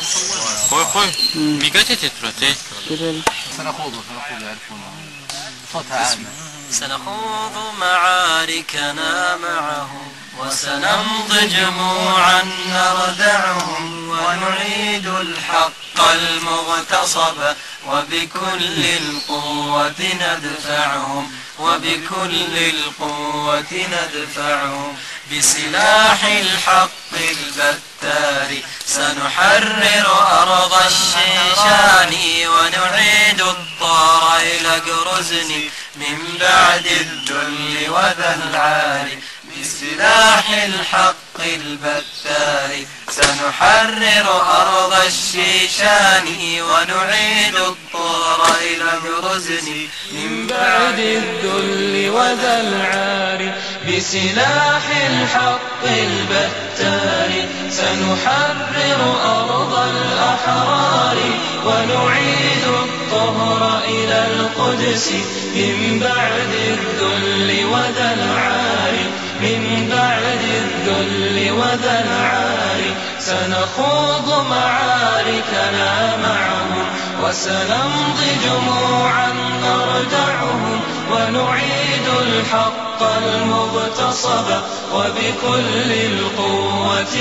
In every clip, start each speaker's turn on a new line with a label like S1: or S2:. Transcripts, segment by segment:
S1: خوي ميقاتي تترتي
S2: سنخوض يعرفون صوتها عامة.
S3: سنخوض معاركنا معهم وسنمضي جموعا نردعهم ونعيد الحق المغتصب وبكل القوة ندفعهم بسلاح الحق البتار سنحرر أرض الشيشان ونعيد الطار إلى قرزن من بعد الذل وذا العار بسلاح الحق البتار سنحرر أرض الشيشان ونعيد الطار إلى قرزن من بعد الذل وذا العار بسلاح الحق البتار سنحرر أرض الأحرار ونعيد الطهر إلى القدس من بعد الذل وذا العار سنخوض معاركنا معهم وسنمضي جموعا نردعهم ونعيد الحق المغتصب وبكل القوة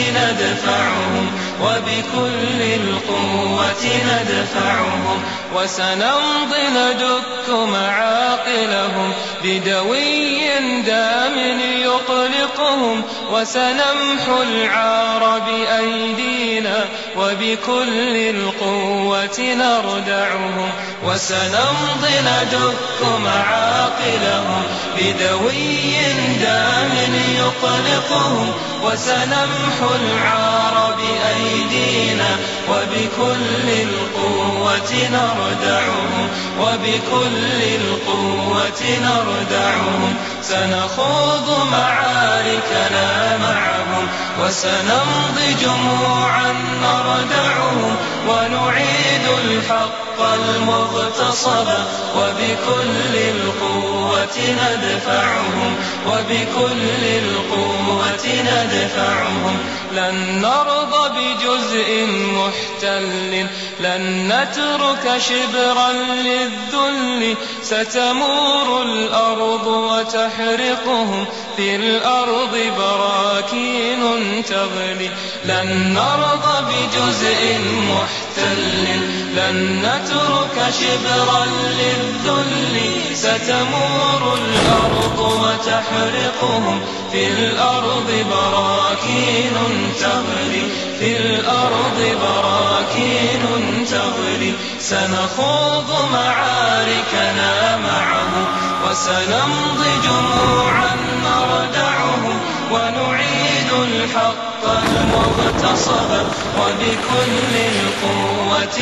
S3: ندفعهم وسنمضي ندك معاقلهم بدوي دام يقلقهم وسنمحو العار بأيدينا وبكل القوة نردعهم وسنمضي ندك معاقلهم بدوي دام يقلقهم وسنمحو العار بأيدينا وبكل القوة نردعهم سنخوض معاركنا معهم وسنمضي جموعا نردعهم ونعيد الحق المغتصب وبكل القوة ندفعهم لن نرضى بجزء محتل لن نترك شبرا للذل ستمور الأرض وتحرقهم في الأرض براكين تغلي لن نرضى بجزء محتل لن نترك شبرا للذل ستمور الأرض وتحرقهم في الأرض براكين تغلي سنخوض معاركنا معهم وسنمضي جموعا نردعهم ونعيد الحق المغتصب وبكل القوة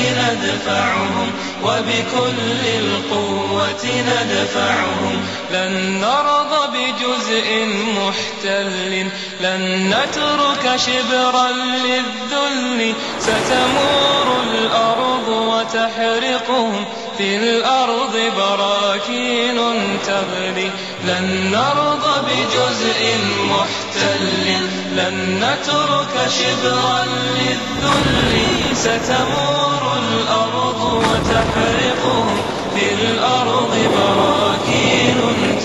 S3: ندفعهم لن نرضى بجزء محتل لن نترك شبرا للذل ستمور الأرض وتحرقهم في الأرض براكين تغلي لن نرضى بجزء محتل لن نترك شبرا للذل ستمور الأرض وتحرقهم في الأرض براكين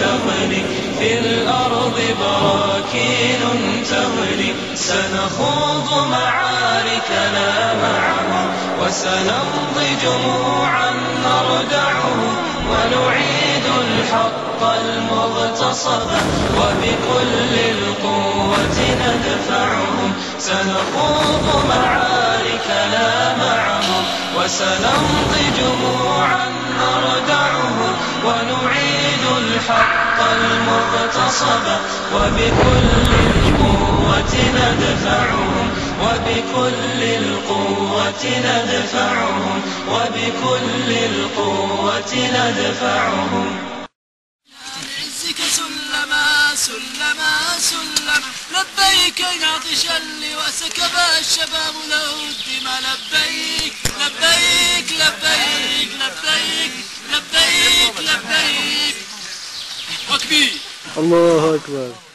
S3: تغلي سنخوض معاركنا معهم وسنمضي جموعا نردعهم ونعيد الحق المغتصب وبكل القوة ندفعهم سنخوض معاركنا معهم وسنمضي جموعا نردعهم ونعيد الحق المغتصب وبكل القوة ندفعهم
S4: عزك سلما لبيك نعطش اللواء سكب الشباب له الدماء لبيك وكبير
S5: الله أكبر.